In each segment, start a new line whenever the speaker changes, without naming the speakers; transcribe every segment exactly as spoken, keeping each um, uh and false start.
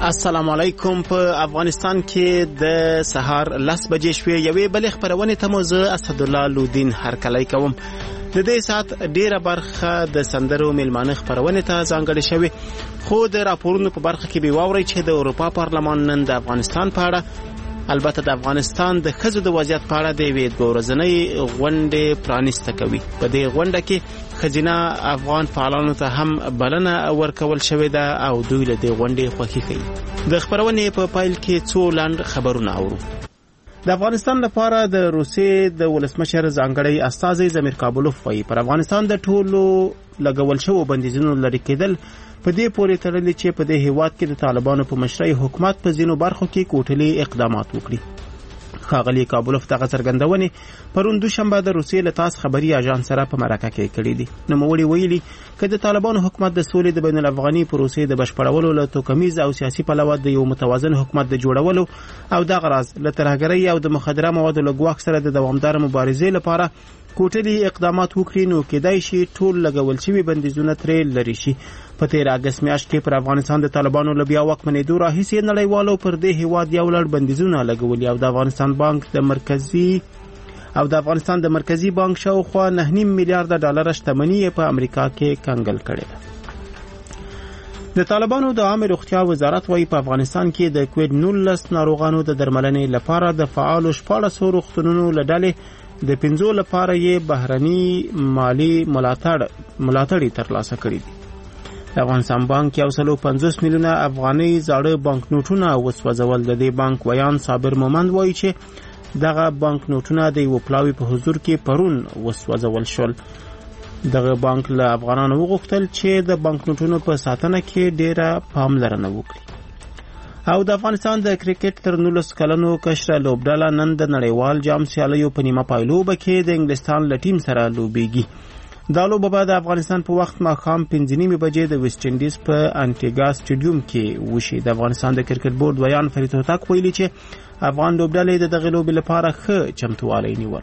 السلام علیکم. په افغانستان کې د سهار لس بجې شوې یوې بلې خبرونې ته مو زه اسدالله لودین هرکلی کوم. د دې ساعت ډیره برخه د سندرو میلمانه خبرونې ته ځانګړې شوې، خو د راپورونو په برخه کې به واورئ چې د اروپا پارلمان نن د افغانستان په اړه، البته د افغانستان د ښځو د وضعیت په اړه د یوې دوه ورځنۍ غونډې پرانیسته کوي. په دې غونډه کې ښځینه افغان فعالانو ته هم بلنه ورکول شوې ده او دوی له دې غونډې خوښي کوي. د خبرونې په پیل کې څو لنډ خبرونه اورو. د افغانستان لپاره د روسیې د ولسمشر ځانګړی استازی زمیر کابلوف وایي پر افغانستان د ټولو لګول شوو بندیزونو لرې کېدل په دې پورې تړلي چې په دې هیواد کې د طالبانو په مشرۍ حکومت په ځینو برخو کې کوټلي اقدامات وکړي. ښاغلي کابلوف دغه څرګندونې پرون دوشنبه د روسیې له تاس خبري اژانس سره په مرکه کې کړې دي. نوموړي ویلي که د طالبانو حکومت د سولې د بین الافغاني پروسې د بشپړولو له توکمیز او سیاسي پلوه د یو متوازن حکومت د جوړولو او دغه راز له ترهګرۍ او د مخدره موادو له ګواښ سره د دوامداره مبارزې لپاره کوټلي اقدامات وکړي، نو کېدای شي ټول لګول شوي بندیزونه ترې لرې شي. په تیر اګست میاشت کې پر افغانستان د طالبانو له بیا واکمنېدو راهیسې نړیوالو پر دې هیواد یو لړ بندیزونه لګولي او د افغانستان بانک د مرکزي او د افغانستان د مرکزي بانک شاوخوا نه نیم میلیارډ ډالر شتمني په امریکا کې کنګل کړې ده. د طالبانو د عامه روغتیا وزارت وايي په افغانستان کې د کووډ نولس ناروغانو د درملنې لپاره د فعالو شپاړسو روغتونونو له ډلې د پنځو لپاره یې بهرني مالی ملاتړ ملاتړ ترلاسه کړي دي. د افغانستان بانک یو سلو پنځوس میلیونه افغاني زاړه بانک نوټونه وسوځول. د دې بانک ویان صابر مومند وایي چې دغه بانک نوټونه د یو پلاوي په حضور کې پرون وسوځول شول. دغه بانک له افغانانو وغوښتل چې د بانک نوټونو په ساتنه کې ډیره پاملرنه وکړي. او د افغانستان د کرکټ تر نولس کلنو کشره لوبډله نن د نړیوال جام سیالیو په نیمه پایلوبه کې د انګلستان له ټیم سره لوبېږي. دا لوبه به د افغانستان په وخت ماښام پنځه نیمې بجې د ویسټ انډیز په انټیګا سټیډیوم کې وشي. د افغانستان د کرکټ بورډ ویان فرید هوتک ویلي چې افغان لوبډلې د دغې لوبې لپاره ښه چمتووالی نیول.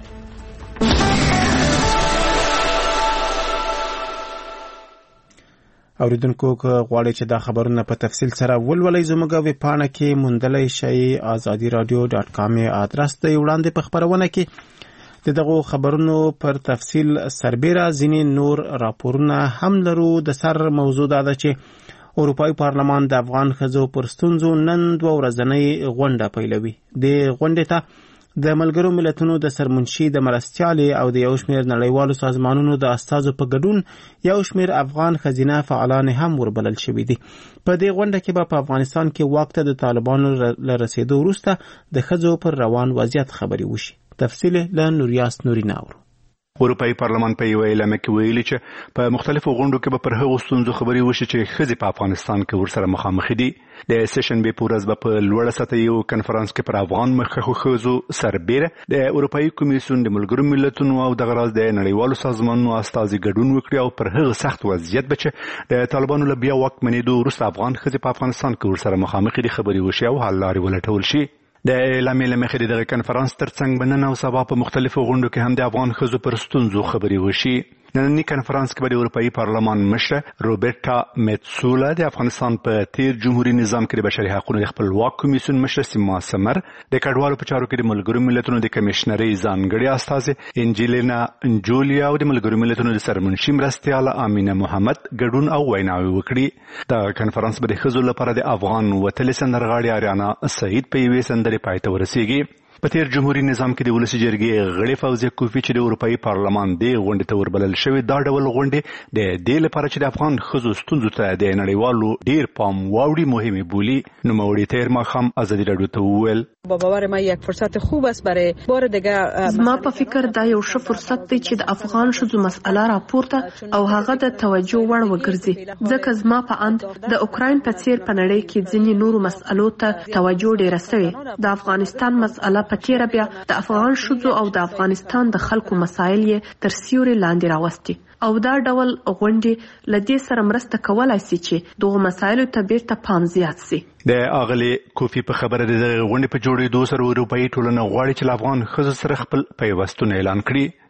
اوریدونکو که غواړئ چې دا خبرونه په تفصیل سره ولولئ زموږ ویب پاڼه کې موندلی شئ. آزادي رادیو ډاټ کام آدرس دی. وړاندې په خبرونه کې د دغو خبرونو پر تفصیل سربیره ځینې نور راپورونه هم لرو. د سر موضوع دا ده چې اروپایي پارلمان د افغان ښځو پر ستونزو نن دوه ورځنۍ غونډه پیلوي. د غونډې ته د ملګرو ملتونو د سرمنشي د مرستیالې او د یو شمېر نړیوالو سازمانونو د استازو په ګډون یو شمېر افغان ښځینه فعالان هم وربلل شوي دي. په دې غونډه کې به په افغانستان کې واک ته د طالبانو له رسېدو وروسته د ښځو پر روان وضعیت خبرې وشي. تفصیل له نوریاس نوري ناورو.
اروپایي پارلمان په یوه اعلامیه کې ویلي چې په مختلفو غونډو کې به پر هغو ستونزو خبرې وشي چې ښځې په افغانستان کې ورسره مخامخ دي. د سشنبې په ورځ به په لوړه سطحه یو کنفرانس کې پر افغان مخکښو ښځو سربیره د اروپایي کمیسیون د ملګرو ملتونو او دغه راز د نړیوالو سازمانونو استازي ګډون وکړي او پر هغه سخت وضعیت به چې د طالبانو له بیا واکمنېدو وروسته افغان ښځې په افغانستان کې ورسره مخامخ دي خبرې وشي او حل لارې ولټول شي. د اعلامیې له مخې دغه کنفرانس ترڅنګ به نن او سبا په مختلفو غونډو کې هم د افغان ښځو پر ستونزو خبرې وشي. نننی کنفرانس کې به د اروپایي پارلمان مشره روبرټا میتسولا د افغانستان په تیر جمهوریت نظام کې د بشري حقوقو د خپلواک کمیسیون مشره سیما سمر، د کډوالو په چارو کې د ملګرو ملتونو د کمیشنرۍ ځانګړې استازې انجلینا انجولیا او د ملګرو ملتونو د سرمنشي مرستیاله امینه محمد ګډون او ویناوې وکړي. د کنفرانس به د ښځو لپاره د افغان وتلې سندرغاړې اریانا سعید په یوې سندرې پای ته ورسیږي. په تیر جمهوریت نظام کې د ولسي جرګې غړي فوزیه کوفی چې د اروپایي پارلمان د غونډې ته وربلل شوی دا ډول غونډې د دې لپاره چې د افغان ښځو ستونزو ته د نړیوالو ډیر پام واوړي مهمې بولي. نوموړي تیر ماښام آزادي راډیو ته وویل
با باور ما یک فرصت خوب است برای بار دیگه.
زما په فکر دا یو ښه فرصت دی چې د افغان ښځو مسأله راپورته او هغه د توجه وړ وګرځي، ځکه زما په اند د اوکراین په څیر په نړۍ کې ځینې نورو مسألو ته توجه ډیره شوې. د افغانستان مسأله په تیره بیا د افغان ښځو او د افغانستان د خلکو مسایل یې تر سیوري لاندې راوستي او دا ډول غونډې له دې سره مرسته کولای شي چې دغه مسایلو ته بیرته پام زیات شي.
د اغلی کوفی په خبره د غونډې په جوړېدو سره اروپایي ټولنه غواړي چې افغان ښځو سره خپل پیوستون اعلان کړي.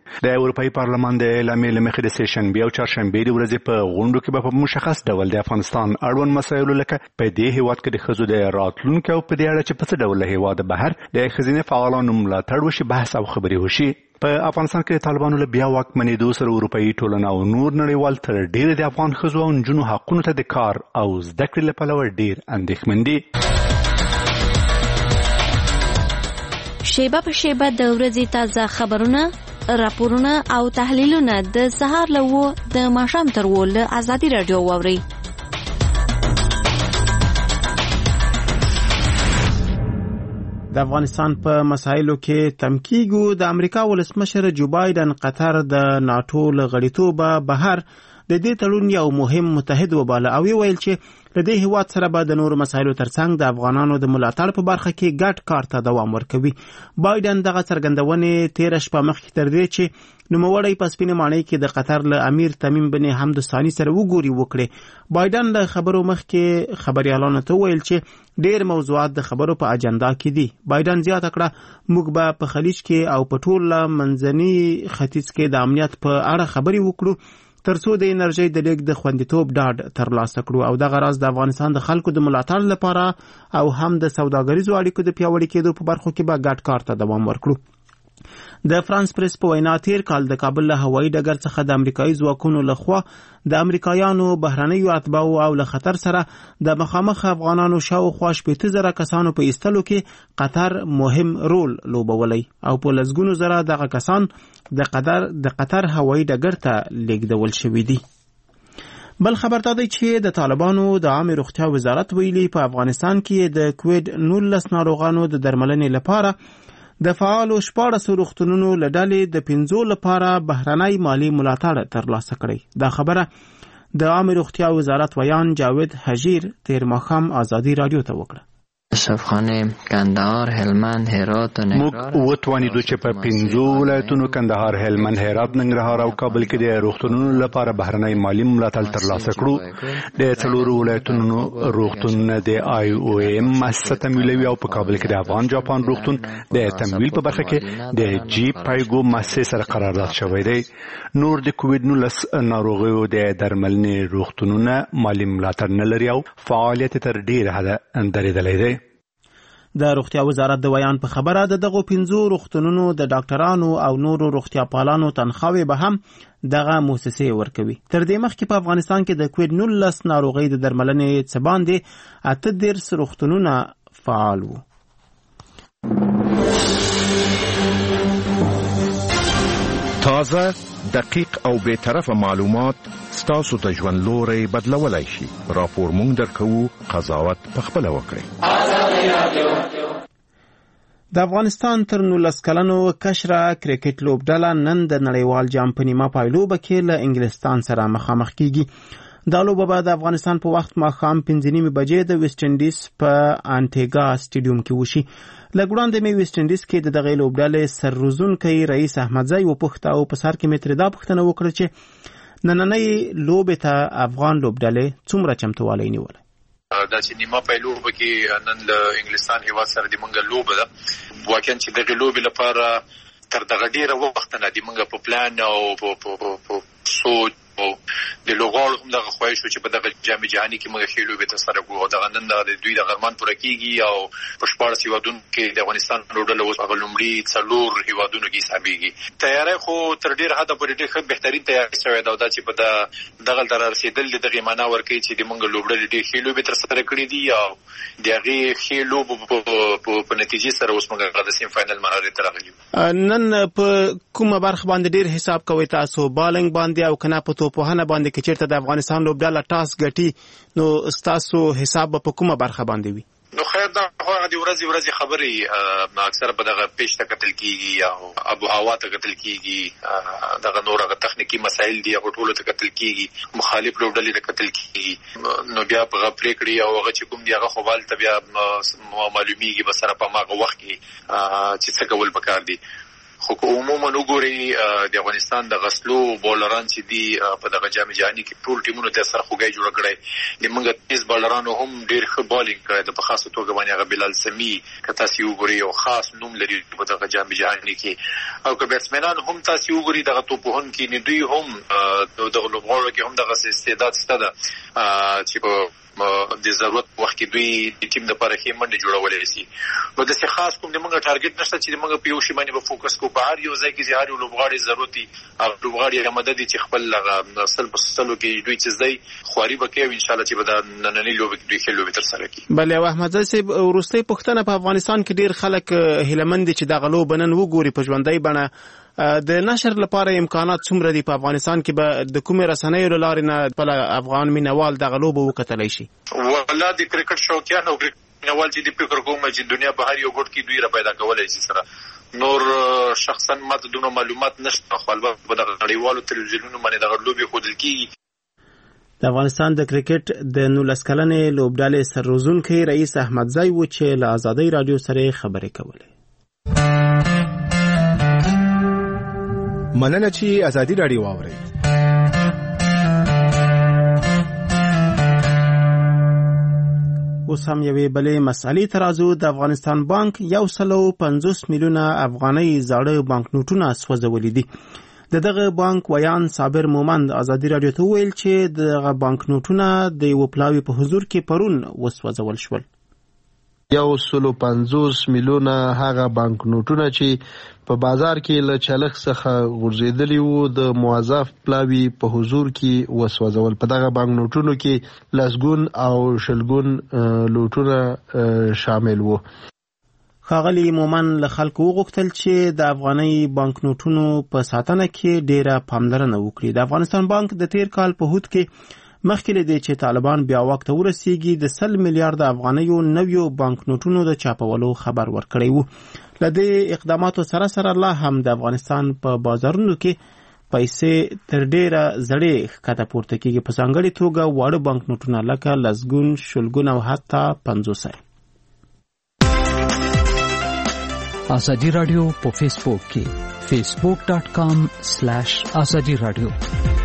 د اروپאי پارلمان د اعلامیې لمخې د سیشنبه او چهارشنبه د ورځې په غونډو کې په مشخص ډول د افغانستان اړوند مسایلو لکه په دې هیواد کې د ښځو د راتلونکو په دې اړه چې په څه ډول هیواد بهر د ښځینه فعالانو ملاتړ وشي بحث او خبرې وشي. په افغانستان کې د طالبانو له بیا واکمنېدو سره اروپאי ټولنه او نور نړیوال تر ډېره د افغان ښځو او نجونو حقونو ته د کار او زده کړې له پلوه ډېر اندېښمن دي.
شیبه په شیبه د ورځې تازه خبرونه، راپورونه او تحلیلونه د سهار له وو د ماښام تر وو له ازادي راډیو واورئ.
د افغانستان په مسایلو کې تمکیګو د امریکا ولسمشر جو بایدن قطر د ناتو له غړیتوبه بهر د دې تړون یو مهم متحد وباله او ویل چې د دې هیواد سره به د نورو مسایلو ترڅنګ د افغانانو د ملاتړ په برخه کې ګډ کار ته دوام ورکوي. بایدن دغه څرګندونې تیر شپه مخکې تر دې چې نوموړی په سپینه ماڼۍ کې د قطر له امیر تمیم بن حمد ثانی سره وګوري وکړي. بایدن له خبرو مخکې خبريالانو ته ویل چې ډېر موضوعات د خبرو په اجنډا کې دي. بایدن زیاته کړه موږ به په خلیج کې او په ټول منځني ختیځ کې د امنیت په اړه خبرې وکړو ترڅو د انرژي د لیک د خوندیتوب ډاډ ترلاسه کړو او دغه راز د افغانستان د خلکو د ملاتړ لپاره او هم د سوداګریزو اړیکو د پیاوړي کېدو په برخو کې به ګډ کار ته دوام ورکړو. د فرانس پریس په وینا تیر کال د کابل له هوایي ډګر څخه د امریکایي ځواکونو لخوا د امریکایانو بهرنیو اتباعو او له خطر سره د مخامخ افغانانو شاوخوا شپېته زره کسانو په ایستلو کې قطر مهم رول لوبولی او په لسګونو زره دغه کسان د قطر د قطر هوایي ډګر ته لیږدول شوي دي. بل خبر دا دی چې د طالبانو د عامه روغتیا وزارت ویلي په افغانستان کې د کووید نولس ناروغانو د درملنې لپاره د فعالو شپاړس روغتونونو له ډلې د پنځو لپاره بهرنی مالی ملاتړ ترلاسه کړی. دا خبره د عامه روغتیا وزارت ویان جاوید حجیر تیر ماښام ازادي رادیو ته وکړه.
اشرفخانه، کندهار، هلمند، هرات و ننګرهار
موږ وتوانیدو چې په پنځو ولایتونو کندهار، هلمند، هرات، ننګرهار او کابل کې د روغتونونو لپاره بهرنی مالی ملاتړ ترلاسه کړو. د څلورو ولایتونو روغتونونه د آی او ایم مؤسسه تمویلوي او په کابل کې د افغان جاپان روغتون د تمویل په برخه کې د جی پایګو مؤسسه سره قرارداد شوی دی. نور د کووید نولس ناروغیو د درملنې روغتونونه مالی ملاتړ نه لري او فعالیت تر ډیره حده درېدلی دی.
د روغتیا وزارت د ویان په خبره د دغه پنځو روغتونونو د ډاکټرانو او نورو روغتیا پالانو تنخواوې به هم دغه مؤسسې ورکوي. تر دې مخکې په افغانستان کې د کووید نولس ناروغۍ د درملنې څه باندې اته دېرش روغتونونه فعال وو.
تازه، دقیق او بے طرفه معلومات ستاسو ته ژوند لوري بدلولای شي. راپور مونږ درکوو، قضاوت پخپله وکړئ.
د افغانستان تر نولس کلنو کشره کرکټ لوبډله نن د نړیوال جام په نیمه پایلوبه کې له انګلستان سره مخامخ کیږي. دا لوبه به د افغانستان په وخت ماښام پنځه نیمې بجې د ویسټ انډیز په انټیګا سټیډیوم کې وشي. له وړاندې مې ویسټ انډیز کې د دغې لوبډلې سرروزونکی رئیس احمدزی وپوښته او په سر کې مې ترې دا پوښتنه وکړه چې نننۍ لوبې ته افغان لوبډلې څومره چمتووالی نیولی.
دا چې نیمه پایلوبه کې نن له انګلستان هیواد سره د منګه لوبه ده. واقعا چې دغه لوبې لپاره تر دغه ډیره وخت نه د منګه په پلان او په سوچ او د لوغړو هم دغه خوښ شو چې په دغه جام جهاني کې موږ خېلو به تاسو سره کوو. دغه نن د دوی د غرمان پوره کیږي او په شپږ هیوادونو کې د افغانستان لوډل اوس هغه لومړی څلور هیوادونو کې حسابيږي. تیاری خو تر ډیر حد پورې ډیر ښه بهترین تیاری شوی دا چې په دغه در رسیدل دغه معنا ورکړي چې د موږ لوډل ډیر خېلو به تر سره کړی دي او دغه خېلو په نتیجې سره اوس موږ د سیم فائنل مرحله ته راغلي.
نن په کومه برخه باندې ډیر حساب کوي تاسو؟ بالنګ باندې او کنه په توپوهنه باندې کې چیرته د افغانستان لوبډله ټاس ګټي نو تاسو حساب په کومه برخه باندې وي؟
نو خیر دا خو د ورځې ورځې خبرې اکثر په دغه پیش ته کتل کیږي او ابو هوا ته کتل کیږي. دغه نور هغه تخنیکی مسایل دي هغه ټول ته کتل کیږي. مخالف لوبډلې ته کتل کیږي. نو بیا په غفلې کړی او هغه چې کوم دی هغه خو بال ته بیا معلومیږي به سره په ماغه وخت کې چې څه کول پکار دي. خو عموما وګوري د افغانستان د غسلو بولران چې دي په دغه جام جهاني کې ټول ټیمونو ته سره خوګای جوړ کړي د موږ تیز بولرانو هم ډیر ښه بالینګ کړی د په خاصه توګه باندې هغه بلال سمی که تاسو وګورئ یو خاص نوم لري په دغه جام جهاني کې او که بیټسمنان هم تاسو وګورئ دغه توپوهن کې نه دوی هم دغه لوبغاړو کې هم دغه استعداد ستده چې په د ضرورت وخت کې دوی د ټیم لپاره کې منډه جوړولای شي نو د څه خاص کوم د موږ ټارګټ نشته چې موږ په یو شی باندې به فوکس کوو په هر یو ځای کې چې هر یو لوبغاړي ضرورتي او لوبغاړي هغه مدد چې خپل لغه اصل په سلو کې دوی چې ځای خواري وکړي ان شاء الله چې به د نننۍ لوب کې دوی خل لوب تر سره کوي.
بله احمد صاحب ورستۍ پښتنه په افغانستان کې ډیر خلک هیلمند چې د غلو بنن وګوري په ژوندۍ بڼه د نشر لپاره امکانات څومره دي په افغانستان کې به د کومې رسنیو لارې نه بل افغان مینوال د غلو به وکتلی شي؟
والله د کرکټ شوقیان او کرکټ مینوال چې د فکر کوم چې دنیا په هر یو ګوټ کې دوی را پیدا کولای شي سره نور شخصا ماته دونه معلومات نشته خو البته په دغه نړیوالو تلویزیونونو باندې دغه لوبې ښودل کېږي.
د افغانستان د کرکټ د نولس کلنې لوبډلې سرروزونکی رئیس احمدزی و چې له ازادۍ راډیو سره خبرې کولې.
مننه چې ازادي راډیو واورئ.
اوس هم یوې بلې مسئلې ته راځو. د افغانستان بانک یو سلو پنځوس میلیونه افغانۍ زاړه بانکنوټونه سوځولي دي. د دغه بانک ویان صابر مومند ازادي راډیو ته وویل چې دغه بانکنوټونه د یو پلاوي په حضور کې پرون وسوځول شول.
یو سلو پنځوس میلیونه هغه بانکنوټونه چې په بازار کې له چلخ څخه غورځېدلي وو د موظف پلاوي په حضور کې وسوځول. په دغه بانکنوټونو کې لسګون او شلګون لوټونه شامل وو.
ښاغلي مومن له خلکو وغوښتل چې د افغاني بانکنوټونو په ساتنه کې ډیره پاملرنه وکړي. د افغانستان بانک د تیر کال په هود کې مخکې له دې چې طالبان بیا واک ته ورسیږي د سل میلیارډ افغانیو نویو بانکنوټونو د چاپولو خبر ورکړی وو. له دې اقداماتو سره سره لا هم د افغانستان په بازارونو کې پیسې تر ډیره زړې ښکته پورته کېږي، په ځانګړې توګه واړه بانکنوټونه لکه لسګون، شلګون او حتی پنځوسۍ.
ازادي راډیو په فیسبوک کې فیسبوک ډاٹ کام سلیش ازادي راډیو.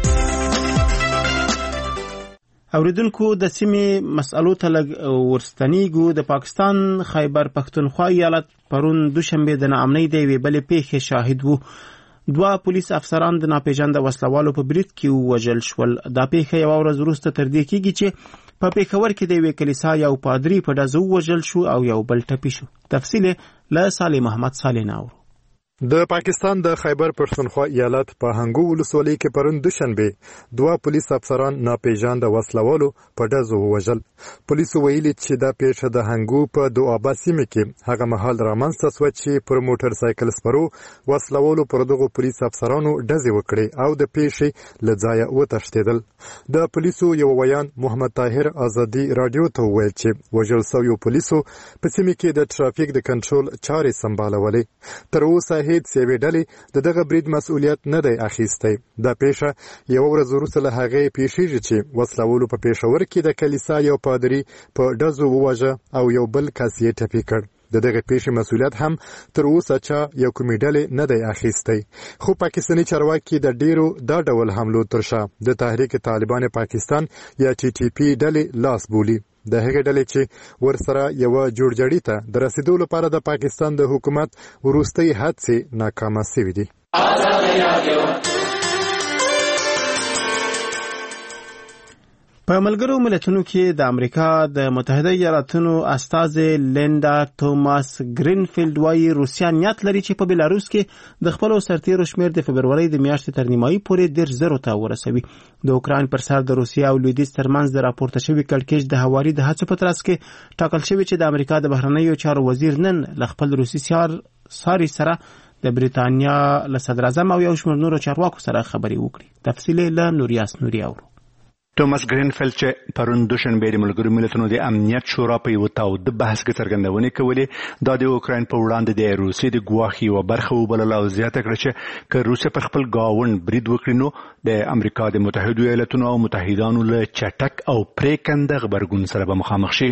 اوریدونکو د سیمې مسئلو ته لږ ورستنیږو. د پاکستان خیبر پښتونخوا ایالت پرون دوشنبه د ناامنۍ د یوې بلې پیښې شاهد وو. دوه پولیس افسران د ناپېژانده وسلوالو په برید کې ووژل شول. دا پیښه یوه ورځ وروسته تر دې کېږي چې په پېښور کې د یوې کلیسا یو پادري په ډزو ووژل شو او یو بل ټپي شو. تفصیل له صالح محمد صالح ناورو.
د پاکستان د خیبر پښتونخوا ایالت په هنګو ولسوالۍ کې پرون دوشنبه دوه پولیس افسران ناپېژانده وسلوالو په ډزو ووژل. پولیسو ویلي چې دا پیښه د هنګو په دوابا سیمه کې هغه مهال رامنځته شوه چې پر موټر سایکل سپرو وسلوالو پر دغو پولیس افسرانو ډزې وکړې او د پیښې له ځایه وتښتېدل. د پولیسو یو ویان محمد طاهر ازادي راډیو ته وویل چې وژل شویو پولیسو په سیمه کې د ټرافیک د کنټرول چارې سمبالولې. تر اوسه هیڅ یوې ډلې د دغه برید مسؤلیت نه دی اخیستی. دا پیښه یوه ورځ وروسته له هغې پیښیږي چې وسلوالو په پېښور کې د کلیسا یو پادري په ډزو وواژه او یو بل کس یې ټپي کړ. د دغه پیښې مسؤلیت هم تر اوسه چا یو کومې ډلې نه دی اخیستی. خو پاکستاني چارواکي د ډیرو دا ډول حملو تر شا د تحریک طالبان پاکستان یا ټي ټي پي ډلې لاس بولي. د هغې ډلې چې ورسره یوه جوړجاړي ته د رسیدو لپاره د پاکستان د حکومت وروستۍ هڅې ناکامه شوې دي.
په ملګرو ملتونو کې د امریکا د متحده ایالاتونو استازي لیندا توماس گرینفیلد وايي روسیا نیت لري چې په بلاروس کې د خپل سرتیرو شمیر د فبرورۍ د میاشتې تر نیمایي پورې ډېر زرو ته ورسوي. د اوکراین پر سر د روسیا او لویدیځ ترمنځ د راپورته شوي کړکېچ د هواري د هڅو په ترڅ کې ټاکل شوی چې د امریکا د بهرنیو چارو وزیر نن له خپل روسي ساري سره د بریتانیا له صدر اعظم او یو شمېر نورو چارواکو سره خبرې وکړي. تفصیل له نوریاس نوري اورو.
توماس گرینفیلد چې پرون دوشنبه د ملګرو ملتونو د امنیت شورا په یو تاوده بحث کې څرګندونې کولې دا د اوکراین په وړاندې د روسیې د ګواښ یوه برخه وبلله او زیاته کړه چې که روسیه پر خپل ګاونډ برید وکړي نو د امریکا د متحدو ایالتونو او متحدانو له چټک او پرېکنده غبرګون سره به مخامخ شي.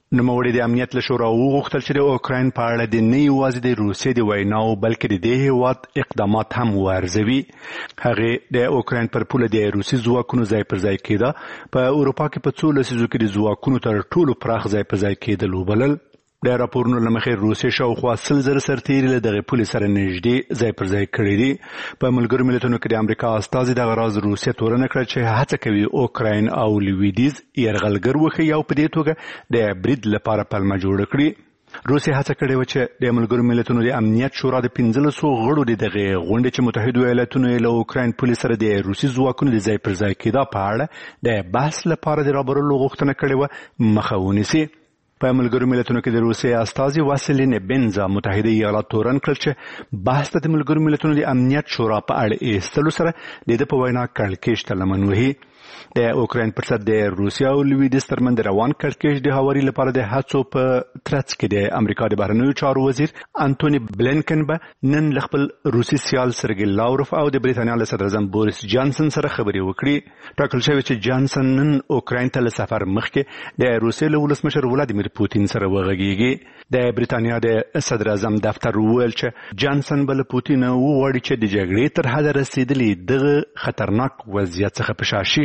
نوموړي د امنیت له شورا وغوښتل چې د اوکراین په اړه د نه یوازې د روسیې د ویناو بلکې د دې هیواد اقدامات هم وارزوي. هغې د اوکراین پر پوله د روسي ځواکونو ځای پر ځای کېده په اروپا کې په څو لسیزو کې د ځواکونو تر ټولو پراخ ځای پر ځای کېدل وبلل. د راپورونو له مخې روسیې شاوخوا سل زره سرتیري له دغې پولې سره نږدې ځای پر ځای کړي دي. په ملګرو ملتونو کې د امریکا استازي دغه راز روسیې تورنه کړه چې هڅه کوي اوکراین او لویدیځ یرغلګر وښیي او په دې توګه د برید لپاره پلمه جوړه کړي. روسیې هڅه کړې وه چې د ملګرو ملتونو د امنیت شورا د پنځلسو غړو د دغې غونډې چې متحدو ایالتونو یې له اوکراین پولې سره د روسي ځواکونو د ځای پر ځای کېدا په اړه د بحث لپاره د رابرلو غوښتنه کړې وه مخه ونیسي. په ملګرو ملتونو کې د روسیې استازي واسیلی نیبنزا متحده ایالات تورن کړل چې بحث ته د ملګرو ملتونو د امنیت شورا په اړه ایستلو سره د ده په وینا کړکېچ ته لمن وهي. د اوکراین پر سر د روسیا او لویدیځ ترمنځ د روان کړکېچ د هواري لپاره د هڅو په ترڅ کې د امریکا د بهرنیو چارو وزیر انټونی بلینکن به نن له خپل روسي سیال سرګی لاوروف او د بریتانیا له صدر اعظم بوریس جانسن سره خبرې وکړي. ټاکل شوی چې جانسن نن اوکراین ته له سفر مخکې د روسیې له ولسمشر ولادیمیر پوتین سره وغږیږي. د بریتانیا د صدر اعظم دفتر وویل چې جانسن به له پوتین وغواړي چې د جګړې تر حده رسیدلي دغه خطرناک وضعیت څخه په شا شي.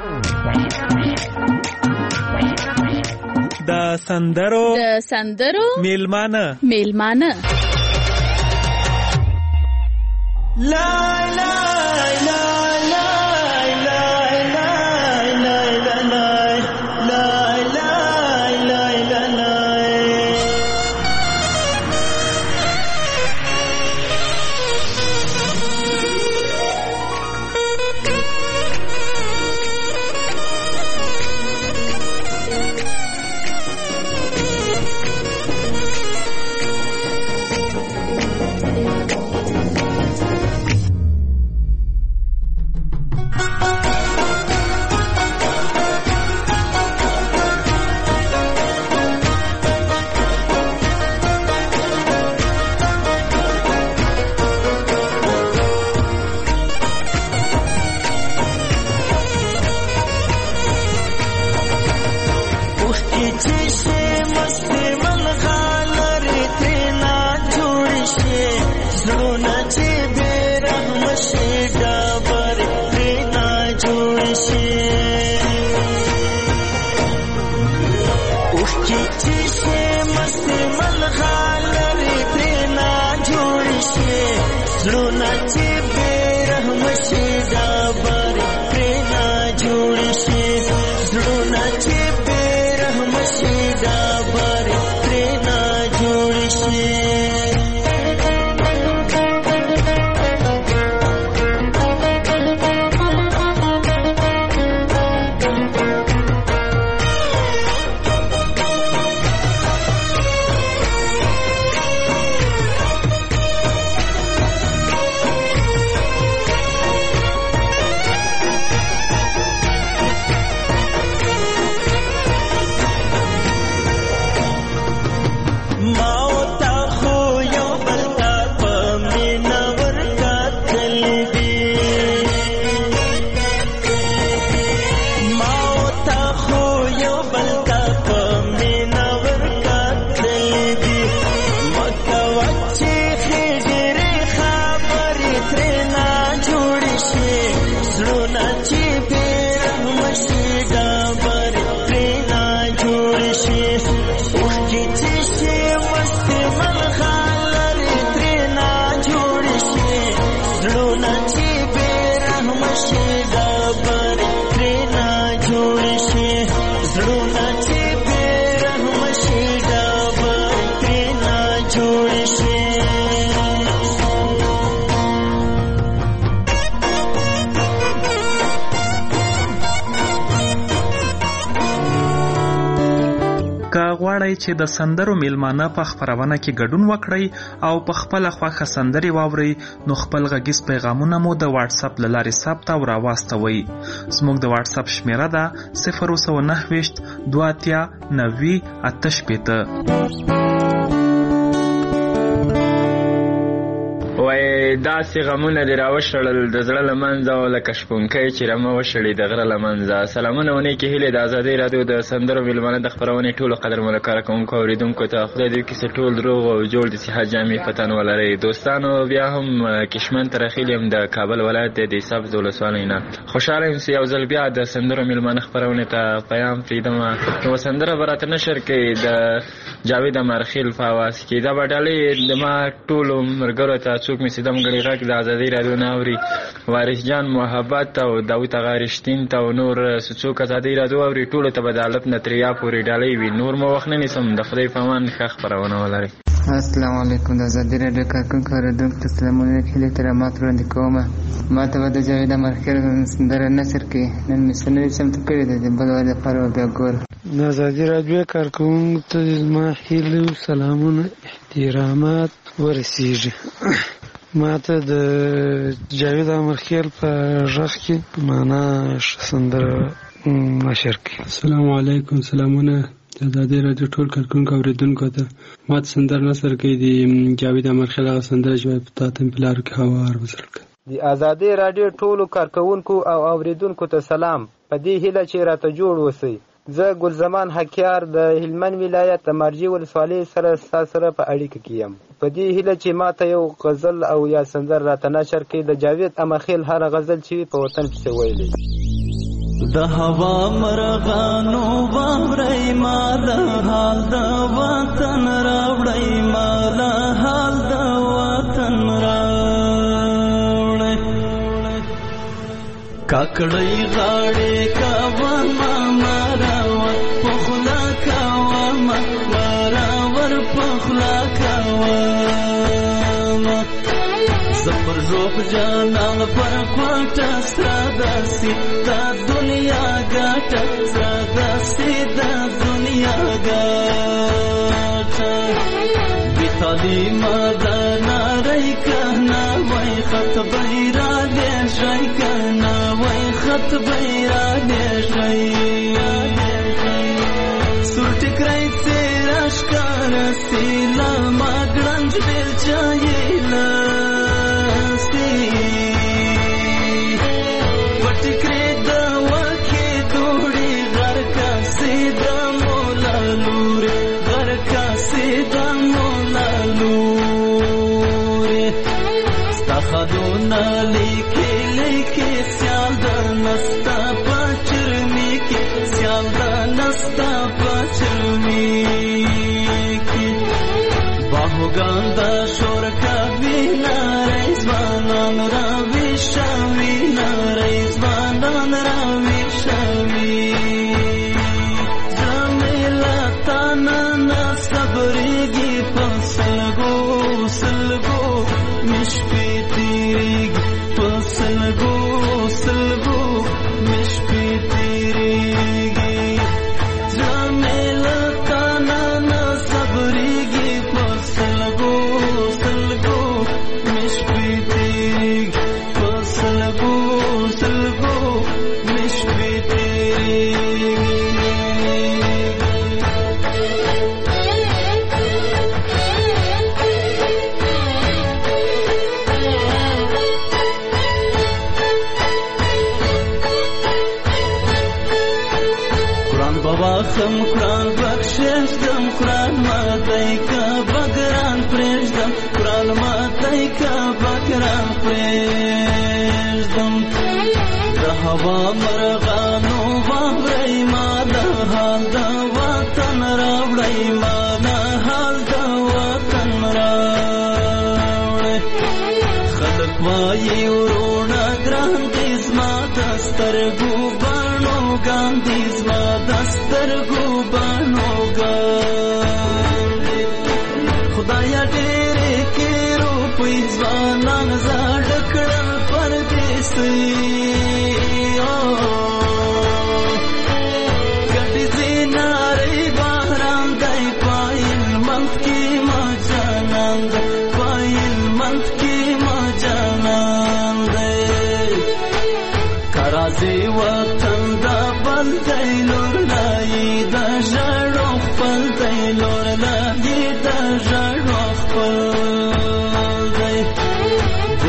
د سندرو
د سندرو
میلمانه
میلمانه
لا لا لا لا چې د سندرو میلمانه په خبرونه کې ګډون وکړي او په خپل خوښه سندري واوري نو خپل غږیز پیغامونه مو د واتس اپ لارې ثبت او راواستوي. زموږ د واتس اپ شمیره ده صفر نه نه دوه اتیا نوي اته شپېته.
وای
داسې غمونه دې راوشړل د زړه له منځه او لکه شپونکی چې رمه وشړي د غره له منځه. سلامونه ونې کې هیلې د ازادۍ راډیو د سندرو میلمانه د خپرونې ټولو قدرمنو کارکوونکو اورېدونکو ته خدای دې وکړي چې ټول روغ او جوړ د صحت جامې په تن ولرئ. دوستانو بیا هم کشمن ته راخیل یم د کابل ولایت د سبز ولسوالۍ نه. خوشحاله یم چې یو ځل بیا د سندرو میلمانه خپرونې ته پیام پرېږدم. یوه سندره به راته نشر کوي د جاوید امرخیل په اواز کې. دا به ډالۍ د ما ټولو ملګرو ته څوک مې چې دم ګړی غږ د ازادۍ راډیو نه اوري، وارث جان محبت او داود اغا رښتین ته او نور څوک ازادۍ راډیو اوري ټولو ته به د الف نه تر یا پورې ډالۍ وي. نور مو وخت نه نیسم. د خدای په امان ښه خپرونه ولرئ.
السلام علیکم. د ازادۍ راډیو کارکوونکو اورېدونکو ته سلامونه هیلې ترامات وړاندې کوم. ما ته به د جاوید امرخیل سندره نثر کړي. نن مې څه نوي چمتو کړي ده د بل وار لپاره بیا ګور.
د ازادۍ راډیو کارکوونکو ته زما هیلې او سلامونه احترامات ورسیږي. ما ته د جاوید امرخیل په غږ کې معنا سندره نشر کړي.
السلام علیکم. سلامونه د ازادۍ راډیو ټول کارکوونکو اورېدونکو ته. ما ته سندره نثر کړي د جاوید امرخیل هغه سندره چې په تاته په لارو کې هوار وزل کړي.
د ازادۍ راډیو ټولو کارکوونکو او اوریدونکو ته سلام. په دې هیله چې راته جوړ وسی. زه ګلزمان حکیار د هلمند ولایت د مارجې ولسوالۍ سره ستا سره په اړیکه کې یم. په دې هیله چې ما ته یو غزل او یا سندر راته نشر کړي د جاوید امرخیل هر غزل چې په وطن پسې ویلی.
د هوا مرغانو واورئ ما د حال د وطن راوړئ ما د حال د وطن راوړئ کاکړۍ غاړې کاوه ما مراور پخلا کاوه ما مراور پخلا کاوه زفر روح جانان پر کوټه سراداسي دا دنیا ګټه سراداسي دا دنیا ګټه بی تعلیم دا نارای کهنا وای خط بیرا دې شای کهنا وای خط بیرا دې شای سور ټکرای تیرا شکار سیلا ما ګرنج بیل چایلا خدونا لیکي لیکي سیال د نستا پچرمی کی سیال د نستا پچرمی کی باهوګان د شور کوي نارې ځوانان را وښوي نارې ځوانان را وښوي زمیلا تانا نا صبرېږي په سلګو سلګو مشپې سلگو سلگو مشپی تیریگی جامیلا تانا نا صبریگی پر سلگو سلگو مشپی تیریگی پر سلگو سلگو مشپی تیریگی خم قرآن بخششدم قرآن ماتای کا بگران پریشدم قرآن ماتای کا بگران پریشدم د هوا مرغانو واورئ ما د حال د وطن راوړئ ما د حال د وطن راوړئ خلک وایي وروڼه ګران دي زما د سترګو بڼو ګان دي زما د سترګو بڼو ګان دي خدایا ډېرې کې روپۍ ځوانان زاړه کړل پردیسي ګټې زینارې بهرام دی پایل منځ کې ما جانان دی پایل منځ کې ما جانان دی کرازي وطن دا بل دی لور لای دا ژړو خپل دی لور لای دا ژړو خپل دی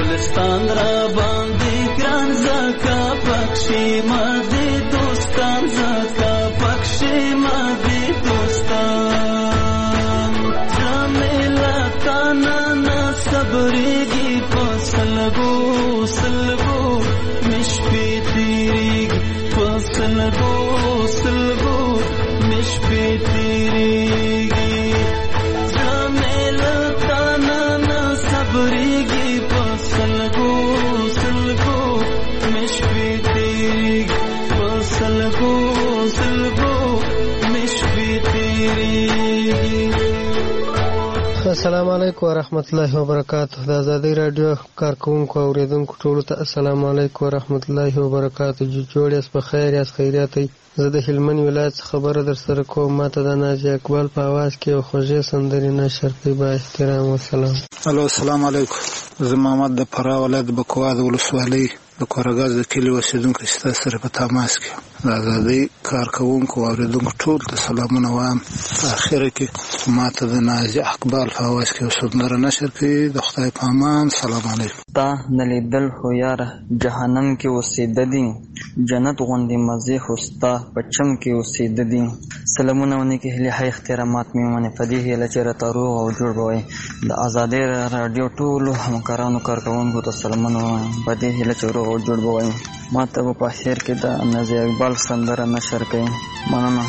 بخشی مدی دوستان زکا بخشی مدی دوستان جمیلا تانا نا صبریگی پسلگو سلگو مشپی تیریگی پسلگو سلگو مشپی تیریگی جمیلا تانا نا صبریگی پسلگو سلگو مشپی تیریگی پسلگو سلگو مشپی تیریگی.
السلام علیکم ورحمت الله وبرکاته. د آزادۍ رادیو کارکونکو او اوریدونکو ټولو ته السلام علیکم ورحمت الله وبرکاته. جوړ یاست، په خیر یاست، خیریات یې. زه د هلمند ولایت څخه خبره در سره کوم. ماته د نازي اقبال په اواز کې یو خوږې سندرې نشر کوي. با احترام وسلام.
الو السلام علیکم. زه محمد د فراه ولایت بکواد ولسوالۍ د کورګاز د کلي اوسېدونکی ستاسو سره په تماس کې د آزادۍ کارکونکو او اوریدونکو ټول ته سلامونه وایم. په اخره کې ماته د نازي اقبال په اواز کې یو سندره نشر کوي. د خدای په امان. سلام علیکم.
تا نلیدل خو یاره جهنم کې اوسېده دي، جنت غوندې مزې خو ستا په چم کې اوسېده دي. سلامونه ونې کې هیلې های احترامات مې ومنې په دې هیله چې راته روغ او جوړ به وئ. د آزادۍ راډیو ټولو همکارانو کارکوونکو ته سلامونه وایم په دې هیله چې روغ او جوړ به وئ. ما ته به په اخر کې د نازي اقبال سندره نشر کوي. مننه.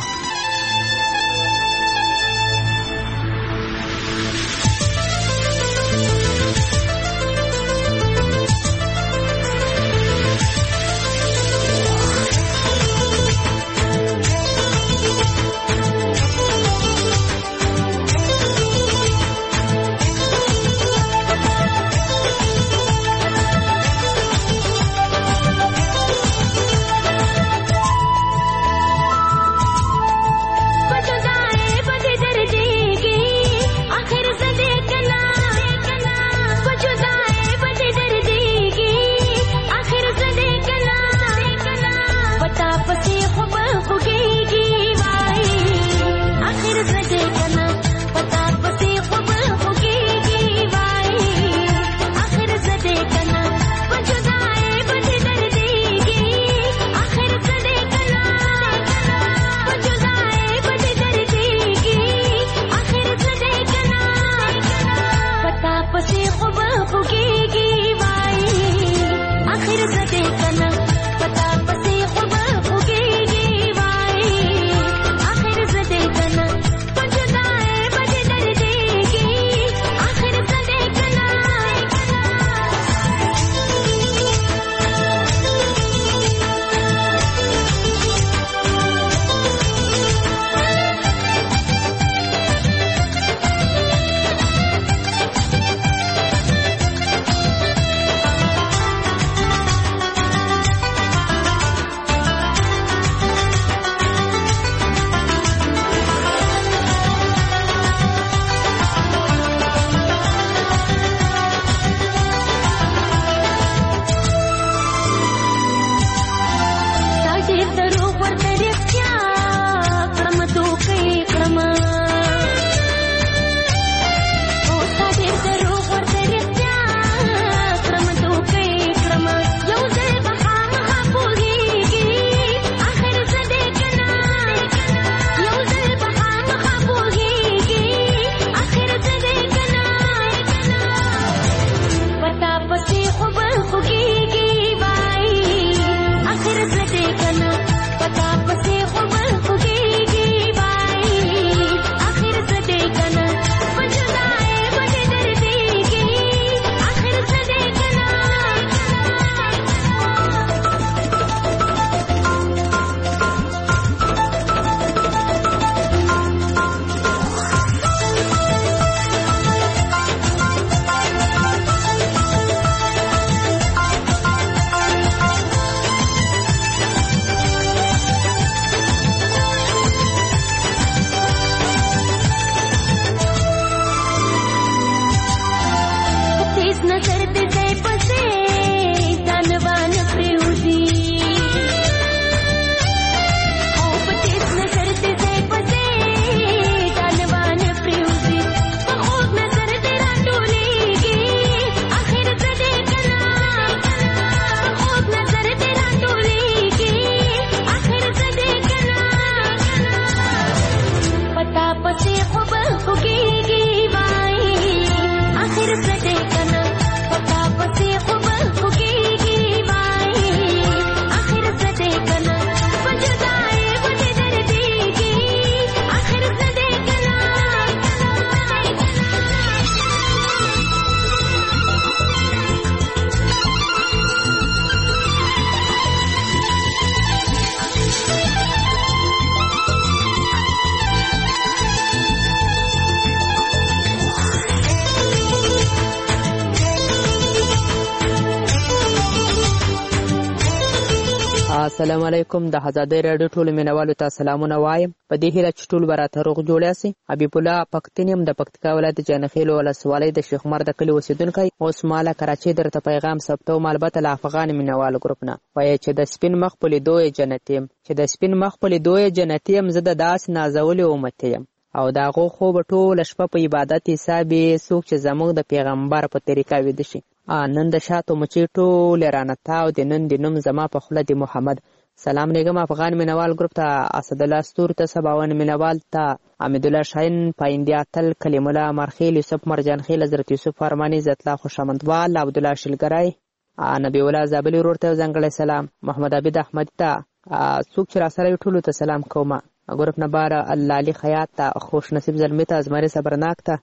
السلام علیکم. د آزادۍ راډیو ټولو مینوالو ته سلامونه وایم. په دې هیله چې ټول به راته روغ جوړ یاست. حبیب الله پښتون یم د پکتیکا ولایت جانخیل ولسوالۍ د شیخ عمر د کلي اوسیدونکی. اوس ماله کراچۍ درته پیغام ثبتوم، البته له افغان مینوالو ګروپ نه. وایي چې د سپین مخ په لیدو یې جنتي یم، چې د سپین مخ په لیدو یې جنتي یم، زه د داسې نازولې امتي یم. او د هغو خوب ټوله شپه په عبادت حساب یې څوک چې زموږ د پیغمبر په طریقه ویده شي. نن د شاتو مچۍ ټولې رانه تاو د نن د نوم زما په خوله د محمد. سلام لیږم افغان مینوال ګروپ ته، اسدالله ستوري ته، سباون مینوال ته، حمیدالله شاهین، پایندي اتل، کلیم الله مرخیل، یوسف مرجانخیل، حضرت یوسف ارماني، زتلا خوشامندوال، عبدالله شلګری، نبی الله زابلي ورور ته ځانګړی سلام، محمد عبید احمد ته، څوک چې راسره ټولو ته سلام کوم. ګروپ نه بار الله علي خیاط ته، خوش نصیب زلمی ته، ازمري صبرناک ته،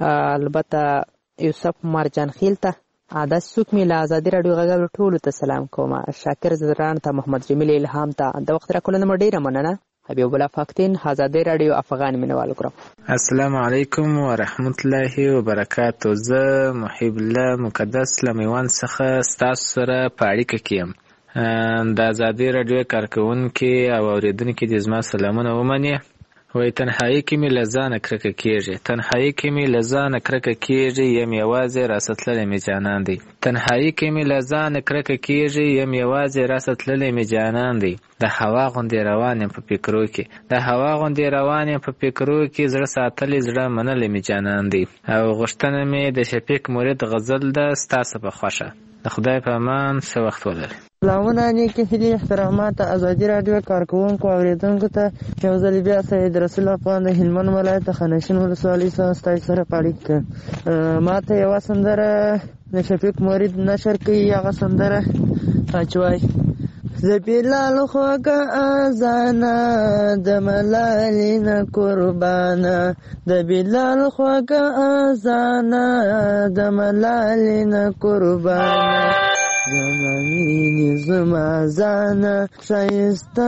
البته یوسف مرجانخیل ته، دا څوک مې له ازادي راډیو غږ ټولو ته سلام کوم. شاکر زدران ته، محمد جمیل الهام ته. د وخت راکولو نه ډیره مننه. حبیب الله فاکتین، آزادي راډیو افغان مینوال ګروپ.
السلام علیکم ورحمت الله وبرکاتو. زه محب الله مقدس له میوند څخه ستاسو سره په اړیکه کې یم. د آزادي راډیو کارکوونکي او اورېدونکي دې زما سلامونه ومني. وایي تنهایي کې مې له ځانه کرکه کېږي، تنهایي کې مې له ځانه کرکه کېږي، یم یوازې راسه تللی مې جانان دی. تنهایي کې مې له ځانه کرکه کېږي، یم یوازې راسه تللی مې جانان دی. د هوا غوندې روان یم په فکرو کې، د هوا غوندې روان یم په فکرو کې، زړه ساتلی زړه منلی مې جانان دی. او غوښتنه مې د شفیق مرید غزل ده، ستاسو په خوښه. د خدای په امان، څه وخت ولرئ.
سلامونه، نیکې هیلې، احترامات ازادي راډیو کارکوونکو اوریدونکو ته. یو ځل بیا سید رسول افغان د هلمند ولایت د خانشین ولسوالۍ څخه ستاسو سره په اړیکه کې. ما ته یوه سندره د شفیق مرید نشر کوي، هغه سندره چې وایي: د بلال خوږه اذانه د ملالې نه قربانه، د بلال خوږه اذانه د ملالې نه قربانه، زما مینې زما ځانه ښایسته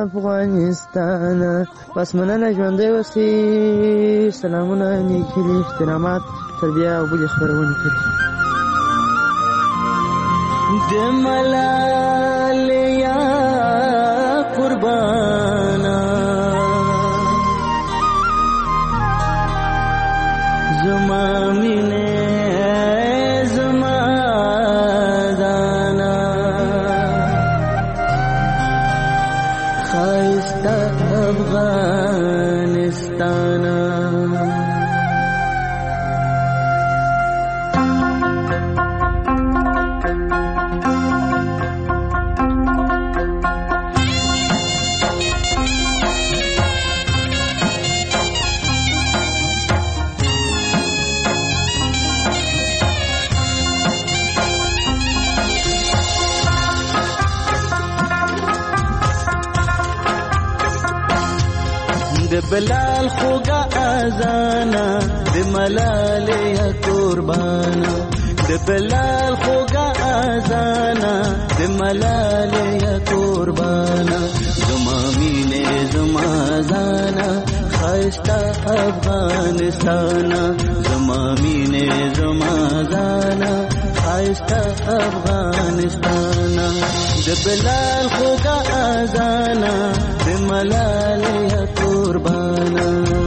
افغانستانه. بس مننه، ژوندی اوسئ. سلامونه، نیکې هیلې، احترامات، تر بیا او بلې خپرونې کوي.
د ملالې یا قربانه، زما مینې زما ځانه ښایسته افغانستانه. د بلال خوږه اذانه د ملالې قربانه، د بلال خوږه اذانه د ملالې قربانه، زما مینې زما ځانه ښایسته افغانستانه، زما مینې زما ځانه ښایسته افغانستانه. د بلال خوږه اذانه د ملالې قربانه.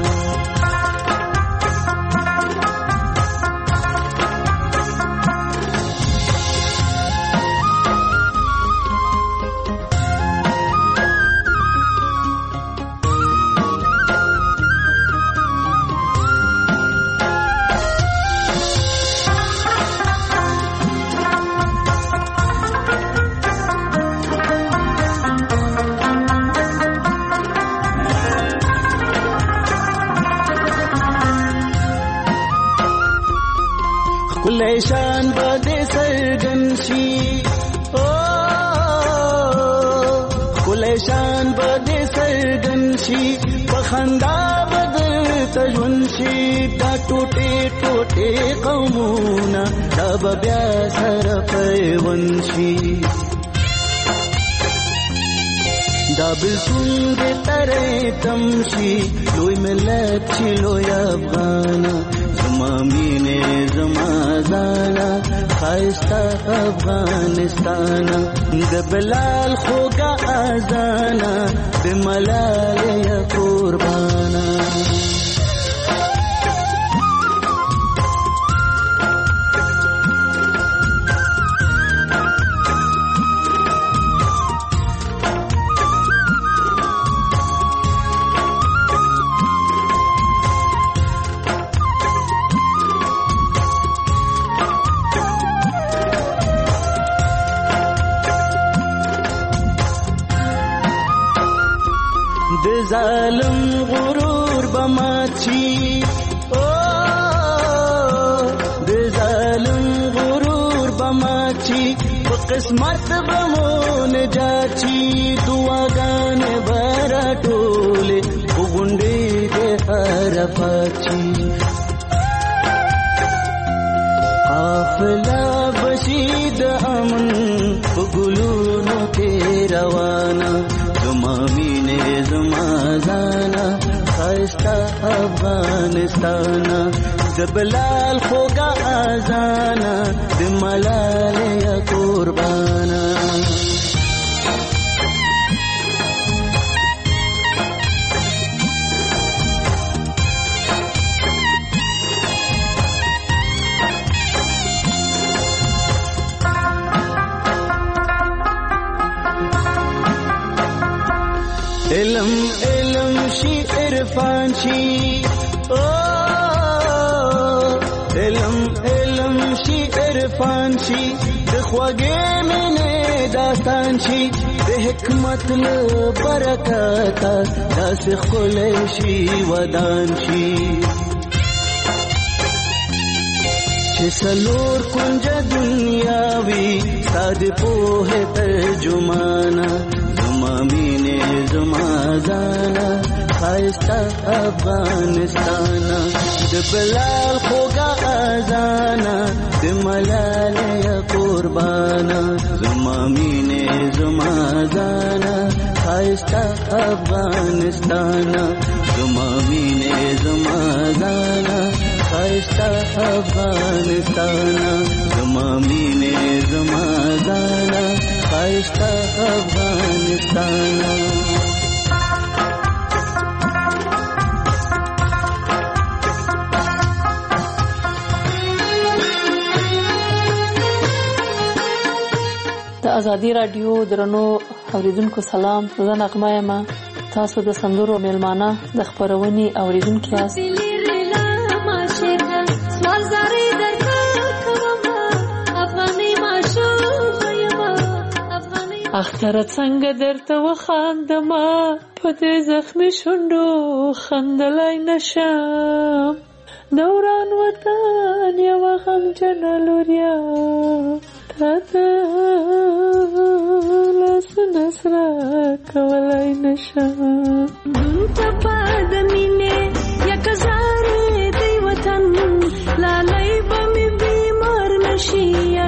ښکلی شان به دې څرګند شي، ښکلی شان به دې څرګند شي، په خندا به درته ژوند شي. دا ټوټې ټوټې قومونه دا به بیا سره پیوند شي، دا بلسون دې ترې تم شي، لوی ملت چې لوی افغانه، زما مینې زما ځانا خایسته افغانستانه د بلال خوږه اذانه د ملالۍ قربانه ظالم غرور بماچی او د ظالم غرور بماچی په قسمت بمون جاچی دعاګانې برا ټولې وګونډې د عرفاچی قافله بشید امن په ګلونو کې روانه زما مینې زما ځانا خایسته افغانستانه د بلال خوږه اذانه د ملالۍ قربانه علم علم شي عرفان شي او علم علم شي عرفان شي د خوږې مینې داستان شي د حکمت له برکته داسې ښکلی شي ودان شي چې څلور کونجه دنیا وي ستا د پوهې ترجمانه زما مینې زما ځانا خایسته افغانستانه د بلال خوږه اذانه د ملالۍ قربانه زما مینې زما ځانا خایسته افغانستانه زما مینې زما ځانا خایسته افغانستانه زما مینې زما ځانا خایسته افغانستانه
د ازادي رادیو درنو اوریدونکو سلام، زه نغمه یم. تاسو د سندرو میلمانه د خبرونې اوریدونکو یاست. اختر څنګه درته وخاندمه په دې زخمي شونډو خندلای نشم، دوران وطن یوه غمجنه لوریا تا ته لاسونه سره کولی نشم. دون ټپه د مینې یک زارې دی وطن لالی به مې بیمار نشي